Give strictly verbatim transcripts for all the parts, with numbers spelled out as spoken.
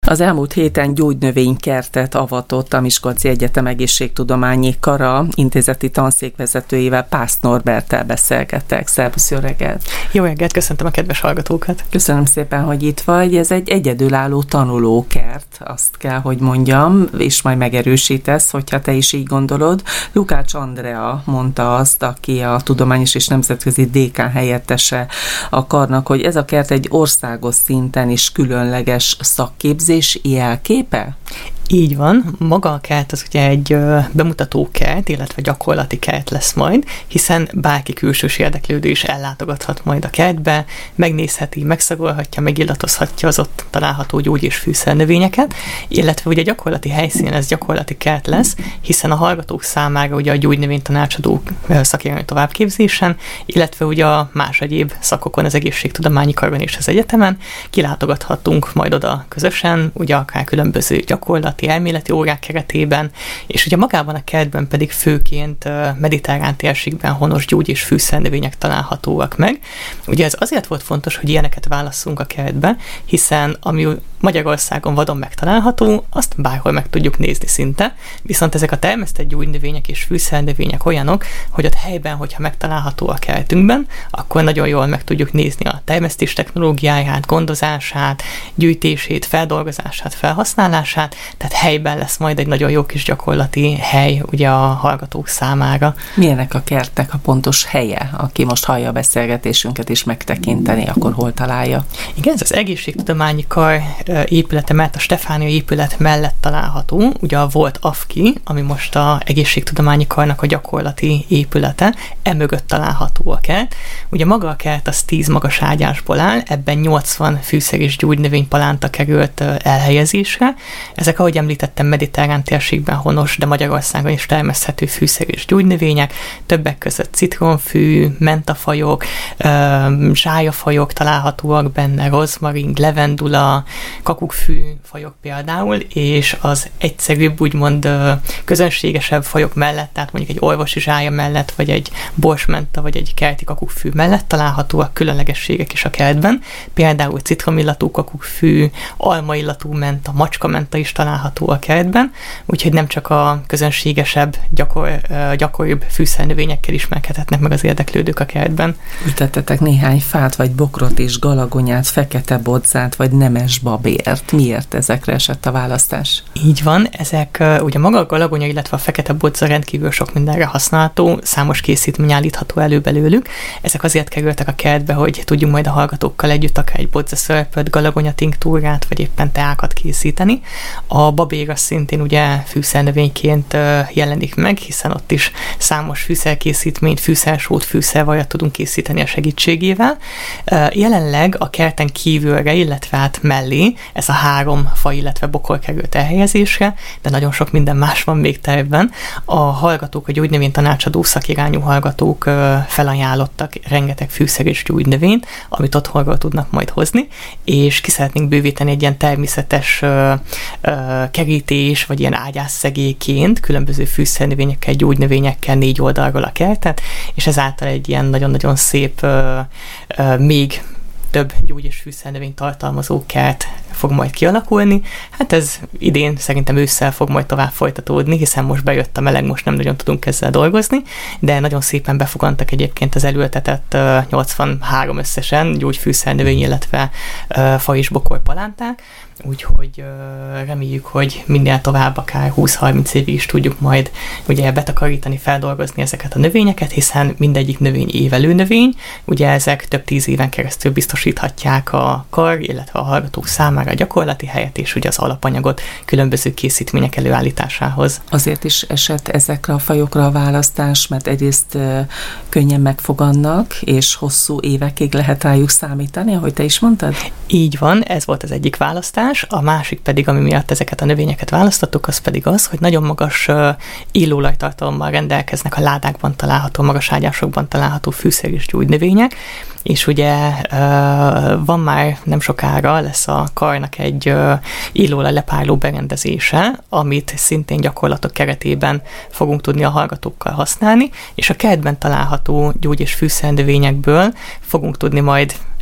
Az elmúlt héten gyógynövénykertet avatott a Miskolci Egyetem Egészségtudományi Kara intézeti tanszékvezetőjével, Pász Norberttel beszélgettek. Szervusz, jó reggelt! Jó reggelt, köszöntöm a kedves hallgatókat! Köszönöm szépen, hogy itt vagy. Ez egy egyedülálló tanulókert, azt kell, hogy mondjam, és majd megerősítesz, hogyha te is így gondolod. Lukács Andrea mondta azt, aki a tudományos és nemzetközi dékán helyettese a karnak, hogy ez a kert egy országos szinten is különleges szakképzés jelképe? Így van, maga a kert az ugye egy bemutató kert, illetve gyakorlati kert lesz majd, hiszen bárki külsős érdeklődő is ellátogathat majd a kertbe, megnézheti, megszagolhatja, megillatozhatja az ott található gyógy- és fűszernövényeket, illetve ugye gyakorlati helyszínen ez gyakorlati kert lesz, hiszen a hallgatók számára ugye a gyógynövénytanácsadó szakirányú továbbképzésen, illetve ugye a más egyéb szakokon, az egészségtudományi karban és az egyetemen kilátogathatunk majd oda közösen, ugye akár különböző gyakorlati elméleti órák keretében, és ugye magában a kertben pedig főként mediterrán térségben honos gyógy- és fűszernövények találhatóak meg. Ugye ez azért volt fontos, hogy ilyeneket válasszunk a kertbe, hiszen ami Magyarországon vadon megtalálható, azt bárhol meg tudjuk nézni szinte, viszont ezek a termesztett gyógynövények és fűszernövények olyanok, hogy ott helyben, hogyha megtalálható a kertünkben, akkor nagyon jól meg tudjuk nézni a termesztés technológiáját, gondozását, gyűjtését, feldolgozását, felhasználását, tehát helyben lesz majd egy nagyon jó kis gyakorlati hely ugye a hallgatók számára. Milyenek a kertnek a pontos helye? Aki most hallja a beszélgetésünket és megtekinteni, akkor hol találja? Igen, ez az egészségtudományi kar épülete, mert a Stefánia épület mellett található, ugye a volt á ef ká i, ami most a egészségtudományi karnak a gyakorlati épülete, emögött található a kert. Ugye maga a kert az tíz magas ágyásból áll, ebben nyolcvan fűszer és gyógynövénypalánta került elhelyezésre. Ezek, ahogy említettem, mediterrán térségben honos, de Magyarországon is termeszthető fűszer és gyógynövények, többek között citronfű, mentafajok, zsályafajok találhatóak benne, rozmarin, levendula, kakukkfű fajok például, és az egyszerűbb, úgymond közönségesebb fajok mellett, tehát mondjuk egy orvosi zsája mellett, vagy egy borsmenta, vagy egy kerti kakukkfű mellett találhatóak különlegességek is a kertben, például citromillatú kakukkfű, almaillatú menta, macskamenta is található a kertben, úgyhogy nem csak a közönségesebb, gyakor, gyakoribb fűszernövényekkel ismerkedhetnek meg az érdeklődők a kertben. Ültettetek néhány fát, vagy bokrot és galagonyát, fekete bodzát, vagy nemes babért. Miért ezekre esett a választás? Így van, ezek ugye maga a galagonya, illetve a fekete bodza rendkívül sok mindenre használható, számos készítmény állítható elő belőlük. Ezek azért kerültek a kertbe, hogy tudjunk majd a hallgatókkal együtt akár egy bodzaszörpöt, galagonya tinktúrát, vagy éppen teákat készíteni. A babér az szintén ugye fűszernövényként jelenik meg, hiszen ott is számos fűszerkészítményt, fűszersót, fűszervajat tudunk készíteni a segítségével. Jelenleg a kerten kívülre, illetve hát mellé ez a három fa, illetve bokor került elhelyezésre, de nagyon sok minden más van még tervben. A hallgatók, a gyógynövénytanácsadó szakirányú hallgatók felajánlottak rengeteg fűszer és gyógynövényt, amit otthonról tudnak majd hozni, és ki szeretnénk bővíteni egy ilyen természetes ö, ö, kerítés, vagy ilyen ágyásszegélyként különböző fűszernövényekkel, gyógynövényekkel négy oldalról a kertet, és ezáltal egy ilyen nagyon-nagyon szép, ö, ö, még több gyógy- és fűszernövényt tartalmazó kert fog majd kialakulni. Hát ez idén szerintem ősszel fog majd tovább folytatódni, hiszen most bejött a meleg, most nem nagyon tudunk ezzel dolgozni, de nagyon szépen befogantak egyébként az elültetett uh, nyolcvanhárom összesen gyógyfűszernövény, illetve uh, fa és bokor palánták, úgyhogy uh, reméljük, hogy minél tovább, akár húsz-harminc évig is tudjuk majd ugye betakarítani, feldolgozni ezeket a növényeket, hiszen mindegyik növény évelő növény, ugye ezek több tíz éven keresztül biztosíthatják a kar, illetve a hallgatók számára a gyakorlati helyet, és ugye az alapanyagot különböző készítmények előállításához. Azért is esett ezekre a fajokra a választás, mert egyrészt uh, könnyen megfogannak, és hosszú évekig lehet rájuk számítani, ahogy te is mondtad? Így van, ez volt az egyik választás, a másik pedig, ami miatt ezeket a növényeket választottuk, az pedig az, hogy nagyon magas uh, illóolajtartalommal rendelkeznek a ládákban található, magas ágyásokban található fűszer és gyógynövények, és ugye uh, van már nem sokára lesz a karnak egy uh, illóolaj lepárló berendezése, amit szintén gyakorlatok keretében fogunk tudni a hallgatókkal használni, és a kertben található gyógy- és fűszernövényekből fogunk tudni majd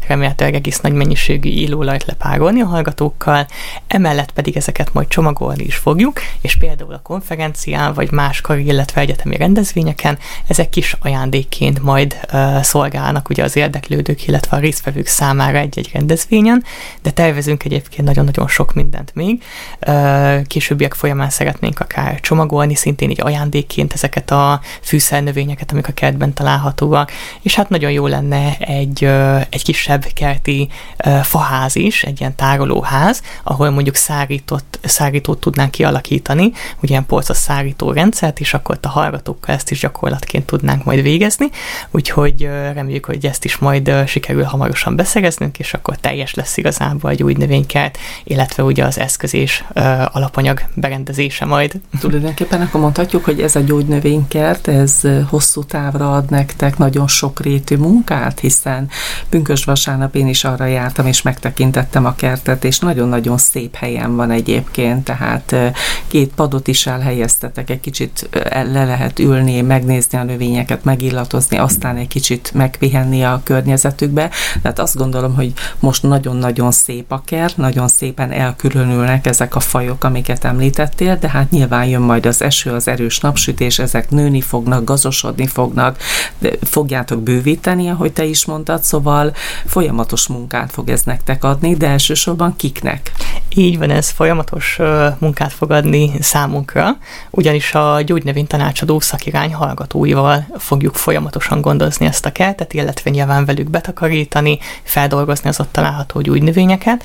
remélhetőleg egész nagy mennyiségű illóolajat lepárolni a hallgatókkal, emellett pedig ezeket majd csomagolni is fogjuk, és például a konferencián, vagy más kari, illetve egyetemi rendezvényeken ezek kis ajándékként majd uh, szolgálnak ugye az érdeklődők, illetve a résztvevők számára egy-egy rendezvényen, de tervezünk egyébként nagyon-nagyon sok mindent még. Uh, későbbiek folyamán szeretnénk akár csomagolni, szintén így ajándékként ezeket a fűszernövényeket, amik a kertben találhatóak, és hát nagyon jó lenne egy, uh, egy kisebb kerti uh, faház is, egy ilyen tárolóház, ahol mondjuk szárított, szárítót tudnánk kialakítani, ugye ilyen polcos szárító rendszert, és akkor a hallgatókkal ezt is gyakorlatként tudnánk majd végezni, úgyhogy uh, reméljük, hogy ezt is majd uh, sikerül hamarosan beszereznünk, és akkor teljes lesz igazából egy új növénykert, illetve ugye az eszköz és uh, alapanyag berendezése majd. Tulajdonképpen akkor mondhatjuk, hogy ez a gyógynövénykert, ez hosszú távra ad nektek nagyon sokrétű munkát, hiszen pünkösd vasárnap én is arra jártam, és megtekintettem a kertet, és nagyon-nagyon szép helyen van egyébként, tehát két padot is elhelyeztetek, egy kicsit le lehet ülni, megnézni a növényeket, megillatozni, aztán egy kicsit megpihenni a környezetükbe. Tehát azt gondolom, hogy most nagyon-nagyon szép a kert, nagyon szépen elkülönülnek ezek a fajok, amiket említettél, de hát nyilván jön majd az eső, az erős napsütés, ezek nőni fognak, gazosodni fognak, de fogjátok bővíteni, ahogy te is mondtad, szóval folyamatos munkát fog ez nektek adni, de elsősorban kiknek? Így van, ez folyamatos uh, munkát fog adni számunkra, ugyanis a gyógynövénytanácsadó szakirány hallgatóival fogjuk folyamatosan gondozni ezt a kertet, illetve nyilván velük betakarítani, feldolgozni az ott található gyógynövényeket.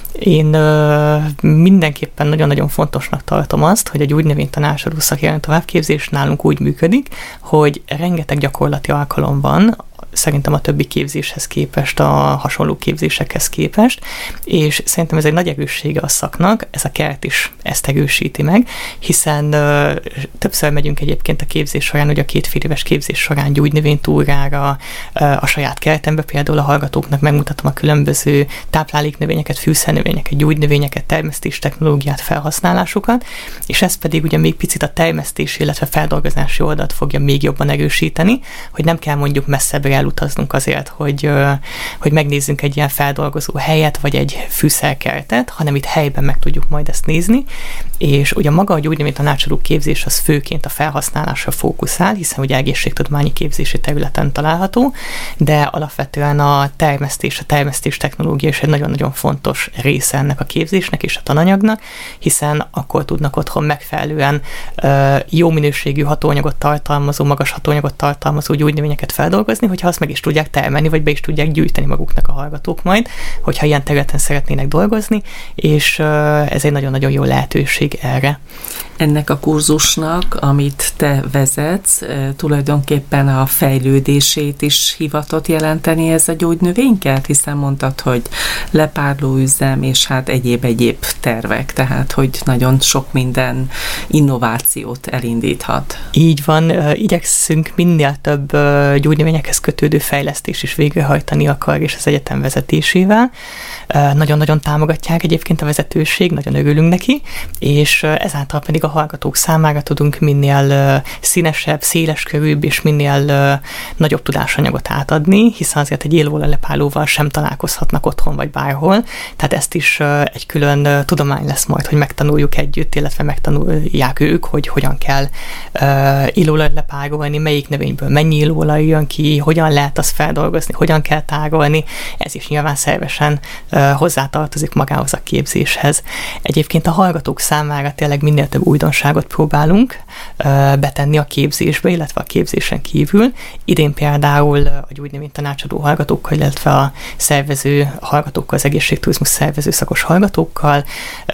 Én ö, mindenképpen nagyon-nagyon fontosnak tartom azt, hogy a gyógynövénytanácsadó szakirány továbbképzés nálunk úgy működik, hogy rengeteg gyakorlati alkalom van, szerintem a többi képzéshez képest, a hasonló képzésekhez képest, és szerintem ez egy nagy erőssége a szaknak, ez a kert is ezt erősíti meg, hiszen ö, többször megyünk egyébként a képzés során, hogy a két fél éves képzés során gyógynövénytúrára, ö, a saját kertembe, például a hallgatóknak megmutatom a különböző tápláléknövényeket, fűszernövényeket, gyógynövényeket, termesztés technológiát, felhasználásukat, és ez pedig ugye még picit a termesztés, illetve feldolgozási oldalt fogja még jobban erősíteni, hogy nem kell mondjuk messzebbre elutaznunk azért, hogy, hogy megnézzünk egy ilyen feldolgozó helyet, vagy egy fűszerkertet, hanem itt helyben meg tudjuk majd ezt nézni, és ugye maga a gyógynövénytanácsadó képzés az főként a felhasználásra fókuszál, hiszen ugye egészségtudományi képzési területen található, de alapvetően a termesztés, a termesztés technológia is egy nagyon-nagyon fontos része ennek a képzésnek és a tananyagnak, hiszen akkor tudnak otthon megfelelően uh, jó minőségű hatóanyagot tartalmazó, magas hatóanyagot tartalmazó gyógynövényeket feldolgozni, hogyha azt meg is tudják termelni, vagy be is tudják gyűjteni maguknak a hallgatók majd, hogyha ilyen területen szeretnének dolgozni, és uh, ez egy nagyon-nagyon jó lehetőség erre. Ennek a kurzusnak, amit te vezetsz, tulajdonképpen a fejlődését is hivatott jelenteni ez a gyógynövénykert, hiszen mondtad, hogy lepárlóüzem, és hát egyéb-egyéb tervek, tehát hogy nagyon sok minden innovációt elindíthat. Így van, igyekszünk minél több gyógynövényekhez kötődő fejlesztés is végrehajtani a kar és az egyetem vezetésével. Nagyon-nagyon támogatják egyébként a vezetőség, nagyon örülünk neki, és ezáltal pedig a hallgatók számára tudunk minél színesebb, széleskörűbb és minél nagyobb tudásanyagot átadni, hiszen azért egy élőolajlepárlóval sem találkozhatnak otthon vagy bárhol, tehát ezt is egy külön tudomány lesz majd, hogy megtanuljuk együtt, illetve megtanulják ők, hogy hogyan kell élőolajat lepárolni, melyik növényből mennyi élőolaj jön ki, hogyan lehet azt feldolgozni, hogyan kell tárolni, ez is nyilván szervesen hozzátartozik magához a képzéshez. Egyébként a hallgatók számára tényleg minél több újdonságot próbálunk betenni a képzésbe, illetve a képzésen kívül. Idén például a gyógynövénytanácsadó hallgatókkal, illetve a szervező hallgatókkal, az egészségturizmus szervező szakos hallgatókkal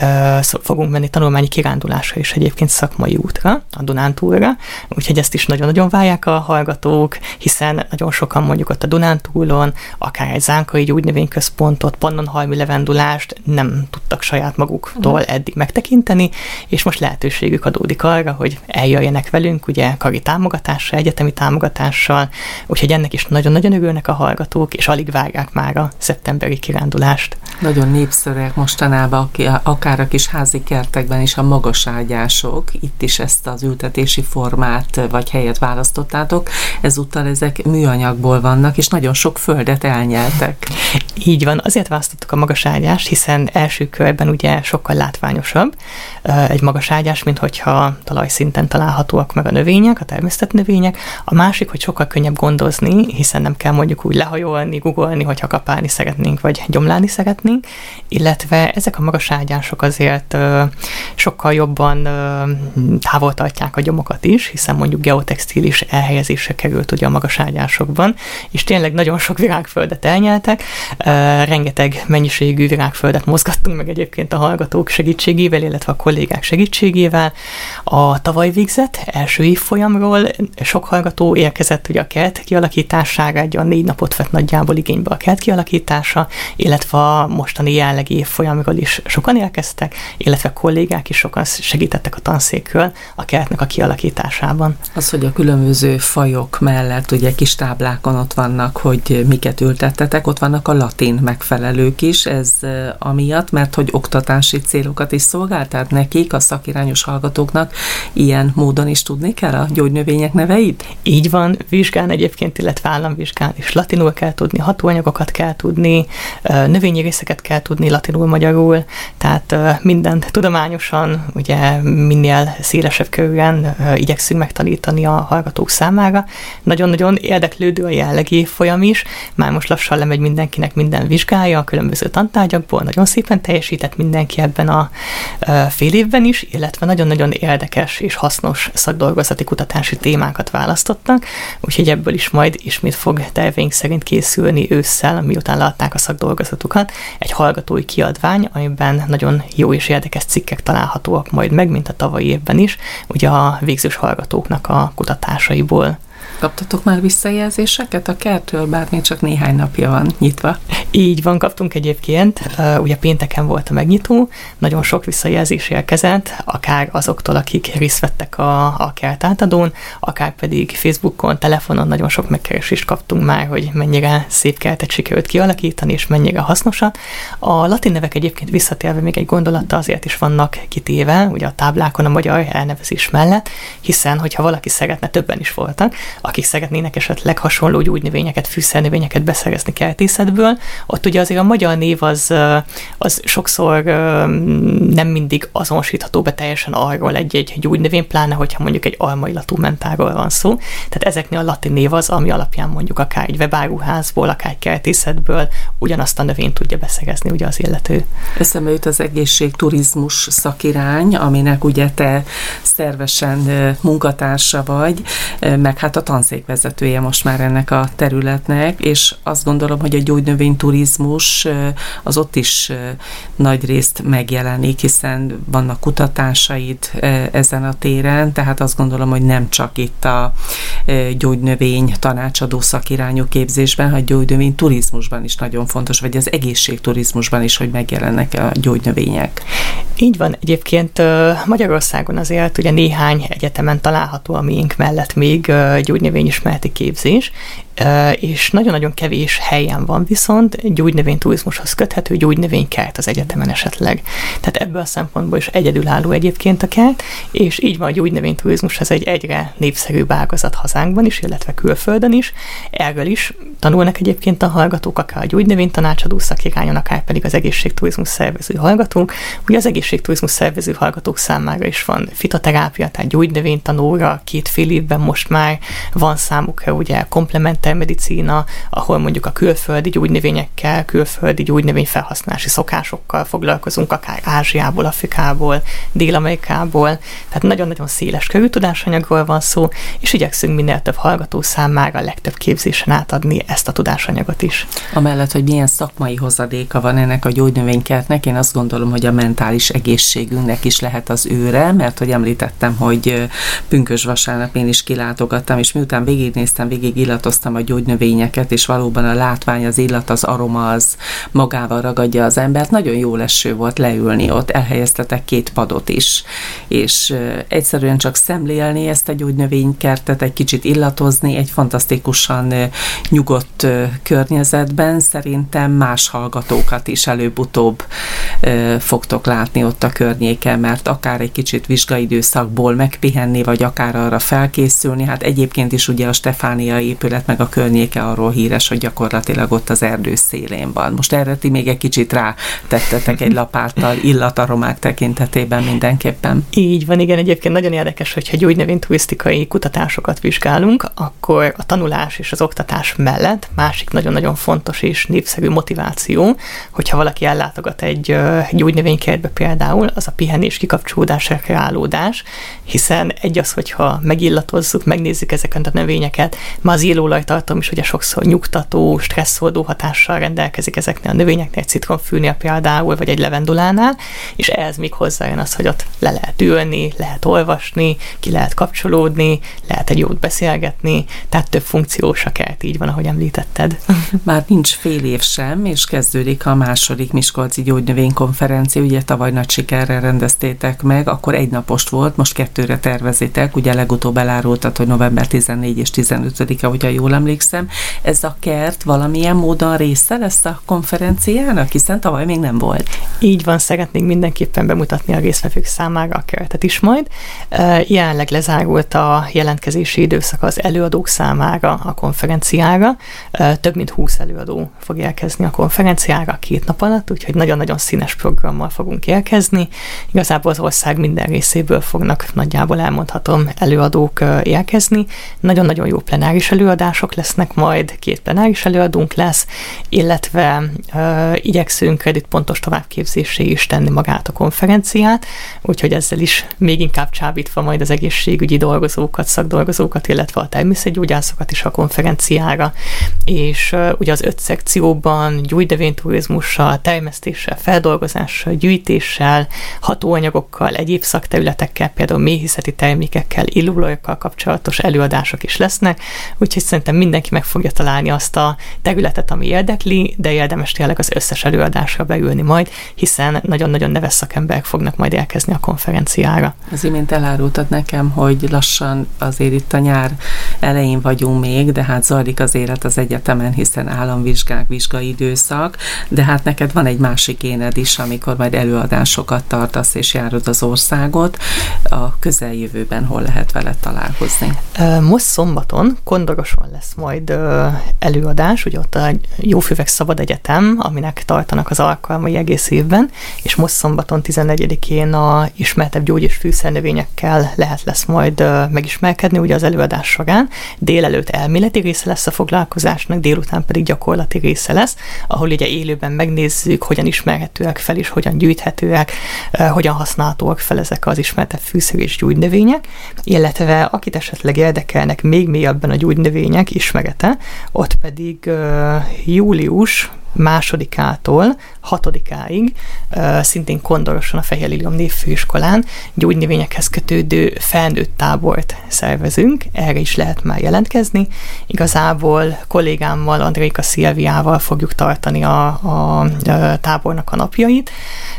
fogunk menni tanulmányi kirándulásra és egyébként szakmai útra, a Dunántúlra, úgyhogy ezt is nagyon-nagyon várják a hallgatók, hiszen nagyon sokan mondjuk ott a Dunántúlon, akár egy zánkai gyógynövényközpontot, pannonhalmi levendulást nem tudtak saját maguktól eddig megtekinteni, és most lehetőségük adódik arra, hogy eljöjjenek velünk, ugye kari támogatással, egyetemi támogatással, úgyhogy ennek is nagyon-nagyon örülnek a hallgatók, és alig várják már a szeptemberi kirándulást. Nagyon népszerűek mostanában, akár a kis házi kertekben is a magaságyások, itt is ezt az ültetési formát vagy helyet választottátok, ezúttal ezek műanyagból vannak, és nagyon sok földet elnyeltek. Így van, azért választottuk a magaságyást, hiszen első körben ugye sokkal látványosabb egy magaságyás, mint hogyha talajszinten találhatóak meg a növények, a természet növények. A másik, hogy sokkal könnyebb gondozni, hiszen nem kell mondjuk úgy lehajolni, guggolni, hogyha kapálni szeretnénk, vagy gyomlálni szeretnénk, illetve ezek a magaságyások azért ö, sokkal jobban ö, távol tartják a gyomokat is, hiszen mondjuk geotextilis elhelyezésre került ugye a magaságyásokban, és tényleg nagyon sok virágföldet elnyeltek, ö, rengeteg mennyiségű virágföldet mozgattunk meg egyébként a hallgatók segítségével, illetve a kollégák segítségével. A tavaly végzett első évfolyamról sok hallgató érkezett ugye a kert kialakítására, egy olyan négy napot vett nagyjából igénybe a kert kialakítása, illetve a mostani jelenlegi évfolyamról is sokan érkeztek, illetve kollégák is sokan segítettek a tanszékről a kertnek a kialakításában. Az, hogy a különböző fajok mellett ugye kis táblákon ott vannak, hogy miket ültettetek, ott vannak a latin megfelelők is, ez amiatt, mert hogy oktatási célokat is szolgál, tehát nekik, a szakirányos hallgatóknak ilyen módon is tudni kell a gyógynövények neveit? Így van, vizsgán egyébként, illetve államvizsgán is latinul kell tudni, hatóanyagokat kell tudni, növényi részeket kell tudni latinul, magyarul, tehát mindent tudományosan, ugye minél szélesebb körülön igyekszünk megtanítani a hallgatók számára. Nagyon-nagyon érdeklődő a jelenlegi folyam is, már most lassan lemegy mindenkinek minden vizsgája a különböző tantárgyakból, nagyon szépen teljesített mindenki ebben a fél évben is, illetve nagyon-nagyon érdekes és hasznos szakdolgozati kutatási témákat választottak, úgyhogy ebből is majd ismét fog terveink szerint készülni ősszel, miután leadták a szakdolgozatukat, egy hallgatói kiadvány, amiben nagyon jó és érdekes cikkek találhatóak majd meg, mint a tavalyi évben is, ugye a végzős hallgatóknak a kutatásaiból. Kaptatok már visszajelzéseket a kertről, bár még csak néhány napja van nyitva? Így van, kaptunk egyébként. Uh, ugye pénteken volt a megnyitó, nagyon sok visszajelzés érkezett, akár azoktól, akik részt vettek a, a kert átadón, akár pedig Facebookon, telefonon nagyon sok megkeresést kaptunk már, hogy mennyire szép kertet sikerült kialakítani, és mennyire hasznosat. A latin nevek egyébként visszatérve még egy gondolattal azért is vannak kitéve, ugye a táblákon a magyar elnevezés mellett, hiszen hogyha valaki szeretne, többen is voltak, akik szeretnének esetleg hasonló gyógynövényeket, fűszernövényeket beszerezni kertészetből, ott ugye azért a magyar név az, az sokszor nem mindig azonosítható be teljesen arról egy-egy gyógynövény, pláne hogyha mondjuk egy almaillatú mentáról van szó. Tehát ezeknél a latin név az, ami alapján mondjuk akár egy webáruházból, akár egy kertészetből ugyanazt a növényt tudja beszerezni ugye az illető. Eszembe jut az egészségturizmus szakirány, aminek ugye te szervesen munkatársa vagy, meg hát a tanszékvezetője most már ennek a területnek, és azt gondolom, hogy a gyógynövényturizmus az ott is nagy részt megjelenik, hiszen vannak kutatásaid ezen a téren, tehát azt gondolom, hogy nem csak itt a gyógynövény tanácsadó szakirányú képzésben, hanem a gyógynövényturizmusban is nagyon fontos, vagy az egészségturizmusban is, hogy megjelennek a gyógynövények. Így van, egyébként Magyarországon azért ugye néhány egyetemen található a miénk mellett még gyógynövényismereti képzés, és nagyon-nagyon kevés helyen van viszont gyógynövényturizmushoz köthető gyógynövénykert az egyetemen esetleg. Tehát ebből a szempontból is egyedülálló egyébként a kert, és így van a gyógynövényturizmus, ez egy egyre népszerűbb ágazat hazánkban is, illetve külföldön is. Erről is tanulnak egyébként a hallgatók, akár a gyógynövénytanácsadó szakirányon, akár pedig az egészségturizmus szervező hallgatók. Ugye az egészségturizmus szervező hallgatók számára is van fitoterápia, tehát gyógynövénytanóra, két fél évben most már van számukra ugye komplementer medicína, ahol mondjuk a külföldi gyógynövényekkel, külföldi gyógynövény felhasználási szokásokkal foglalkozunk, akár Ázsiából, Afrikából, Dél-Amerikából, tehát nagyon-nagyon széles körű tudásanyagról van szó, és igyekszünk minél több hallgató számára a legtöbb képzésen átadni ezt a tudásanyagot is. Amellett, hogy milyen szakmai hozadéka van ennek a gyógynövénykertnek, én azt gondolom, hogy a mentális egészségünknek is lehet az őre, mert hogy említettem, hogy pünkösd vasárnap én is kilátogattam, és miután végignéztem, végig illatoztam megnéztem a gyógynövényeket, és valóban a látvány, az illat, az aroma az magával ragadja az embert. Nagyon jó eső volt leülni ott, elhelyeztetek két padot is, és egyszerűen csak szemlélni ezt a gyógynövénykertet, egy kicsit illatozni, egy fantasztikusan nyugodt környezetben. Szerintem más hallgatókat is előbb-utóbb fogtok látni ott a környéken, mert akár egy kicsit vizsgaidőszakból megpihenni, vagy akár arra felkészülni. Hát egyébként is ugye a Stefánia épület meg a környéke arról híres, hogy gyakorlatilag ott az erdő szélén van. Most erre ti még egy kicsit rátettetek egy lapáttal illataromák tekintetében mindenképpen. Így van, igen, egyébként nagyon érdekes, hogyha gyógynövényturisztikai kutatásokat vizsgálunk, akkor a tanulás és az oktatás mellett másik nagyon-nagyon fontos és népszerű motiváció, hogyha valaki ellátogat egy gyógynövénykertbe például, az a pihenés, kikapcsolódás, rekreálódás, hiszen egy az, hogyha megillatozzuk, megnézzük ezeket a növényeket, már az illóolajtartalom is ugye sokszor nyugtató, stresszoldó hatással rendelkezik ezeknél a növényeknél, egy citromfűnél például, vagy egy levendulánál, és ehhez még hozzájön az, hogy ott le lehet ülni, lehet olvasni, ki lehet kapcsolódni, lehet egy jót beszélgetni, tehát több funkciós a kert, így van, ahogy említetted. Már nincs fél év sem, és kezdődik a második Miskolci Gyógynövénykonferencia, ugye tavaly nagy sikerrel rendeztétek meg, akkor egy napost volt, most kettőre tervezitek, ugye legutóbb elárultad, hogy november tizennégyedike és tizenötödike, hogyha jól emlékszem. Ez a kert valamilyen módon része lesz a konferenciának, hiszen tavaly még nem volt. Így van, szeretnénk mindenképpen bemutatni a résztvevők számára a kertet is majd. Jelenleg lezárult a jelentkezési időszak az előadók számára a konferenciára. Több mint húsz előadó fog érkezni a konferenciára két nap alatt, úgyhogy nagyon-nagyon színes programmal fogunk érkezni. Igazából az ország minden részéből fognak nagyjából elmondhatom előadók érkezni. Nagyon-nagyon jó plenáris előadások lesznek majd, két plenáris előadónk lesz, illetve uh, igyekszünk kreditpontos továbbképzésé is tenni magát a konferenciát, úgyhogy ezzel is még inkább csábítva majd az egészségügyi dolgozókat, szakdolgozókat, illetve a természetgyógyászokat is a konferenciára, és uh, ugye az öt szekcióban gyógynövényturizmussal, termesztéssel, feldolgozással, gyűjtéssel, hatóanyagokkal, egyéb szakterületekkel, például méhészeti termékekkel, illóolajokkal kapcsolatos előadások is lesznek, úgyhogy szerintem mindenki meg fogja találni azt a területet, ami érdekli, de érdemes tényleg az összes előadásra beülni majd, hiszen nagyon-nagyon neves szakemberek fognak majd érkezni a konferenciára. Az imént elárultad nekem, hogy lassan azért itt a nyár elején vagyunk még, de hát zajlik az élet az egyetemen, hiszen államvizsgák, vizsgaidőszak, de hát neked van egy másik éned is, amikor majd előadásokat tartasz és járod az országot. A közeljövőben hol lehet veled találkozni? Most szombaton Kondoroson lesz majd előadás, ugye ott a Jófüvek Szabad Egyetem, aminek tartanak az alkalmai egész évben, és most szombaton tizennegyedikén a ismertebb gyógy- és fűszernövényekkel lehet lesz majd megismerkedni, ugye az előadás során. Délelőtt elméleti része lesz a foglalkozásnak, délután pedig gyakorlati része lesz, ahol ugye élőben megnézzük, hogyan ismerhetőek fel és hogyan gyűjthetőek, hogyan használhatóak fel ezek az ismertebb fűszer és gyógynövények, illetve akit esetleg érdekelnek még mélyebben a gyógynövények ismerete, ott pedig uh, július másodikától hatodikáig uh, szintén Kondoroson a Fehér Liliom Névfőiskolán gyógynövényekhez kötődő felnőtt tábort szervezünk, erre is lehet már jelentkezni. Igazából kollégámmal, Andréka Szilviával fogjuk tartani a, a, a tábornak a napjait,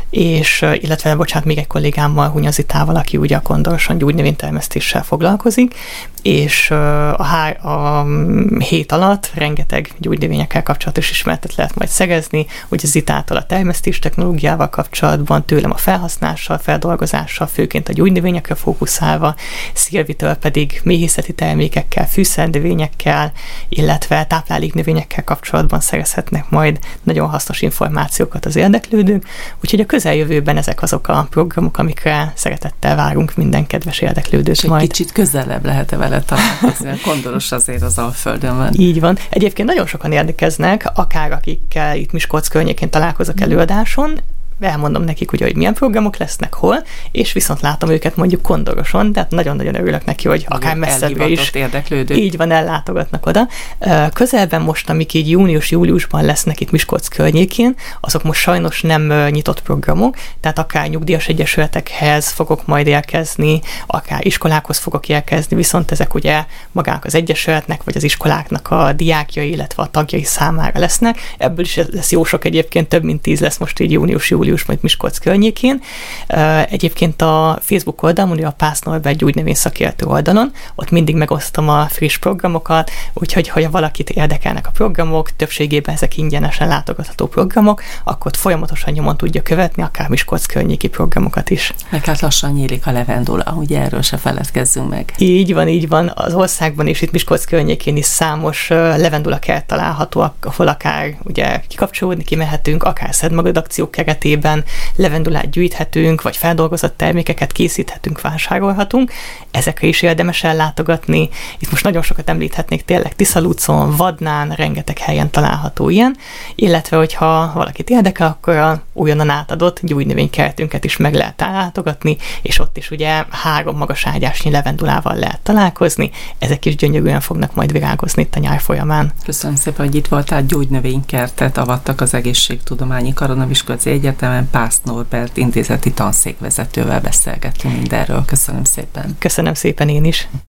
és illetve, bocsánat, még egy kollégámmal, Hunyazitával, aki ugye a Kondoroson gyógynövénytermesztéssel foglalkozik, és a, há- a hét alatt rengeteg gyógynövényekkel kapcsolatos ismeretet lehet majd szerezni, ugye Zitától a termesztés technológiával kapcsolatban, tőlem a felhasználással, feldolgozással, főként a gyógynövényekre fókuszálva, Szilvitől pedig méhészeti termékekkel, fűszernövényekkel, illetve tápláléknövényekkel kapcsolatban szerezhetnek majd nagyon hasznos információkat az érdeklődők, úgyhogy a közeljövőben ezek azok a programok, amikre szeretettel várunk minden kedves érdeklődőt és majd. Egy kicsit közelebb lehet-e vele találkozni, a Kondoros azért az Alföldön van. Így van. Egyébként nagyon sokan érdekeznek, akár akikkel itt Miskolc környékén találkozok előadáson, elmondom nekik, ugye, hogy milyen programok lesznek, hol, és viszont látom őket mondjuk Kondoroson, de nagyon-nagyon örülök neki, hogy akár messzebbre is érdeklődő. Így van, ellátogatnak oda. Közelben most, amik így június-júliusban lesznek itt Miskolc környékén, azok most sajnos nem nyitott programok, tehát akár nyugdíjas egyesületekhez fogok majd érkezni, akár iskolákhoz fogok érkezni, viszont ezek ugye magának az egyesületnek, vagy az iskoláknak a diákjai, illetve a tagjai számára lesznek. Ebből is lesz jó sok egyébként, több mint tíz lesz most így június-július majd Miskolc környékén. Egyébként a Facebook oldalon, ugye a Pász Norbert gyógynövény szakértő oldalon, ott mindig megosztom a friss programokat, úgyhogy ha valakit érdekelnek a programok, többségében ezek ingyenesen látogatható programok, akkor folyamatosan nyomon tudja követni, akár Miskolc környéki programokat is. Meg hát lassan nyílik a levendula, ugye erről se feledkezzünk meg. Így van, így van. Az országban és itt Miskolc környékén is számos levendula kert található, ahol akár ugye kikapcsolódni kimehetünk, akár Szedd magad akciók keretében levendulát gyűjthetünk, vagy feldolgozott termékeket készíthetünk, vásárolhatunk. Ezekre is érdemes ellátogatni. Itt most nagyon sokat említhetnék, tényleg Tiszalucon, Vadnán, rengeteg helyen található ilyen, illetve hogyha valakit érdekel, akkor a újonnan átadott gyógynövénykertünket is meg lehet látogatni, és ott is ugye három magas ágyásnyi levendulával lehet találkozni. Ezek is gyönyörűen fognak majd virágozni itt a nyár folyamán. Köszönöm szépen, hogy itt voltál. Gyógynövénykertet avattak az Egészségtudományi Karon a Miskolci Egyetemen. Pász Norbert intézeti tanszékvezetővel beszélgettünk mindenről. Köszönöm szépen. Köszönöm szépen én is.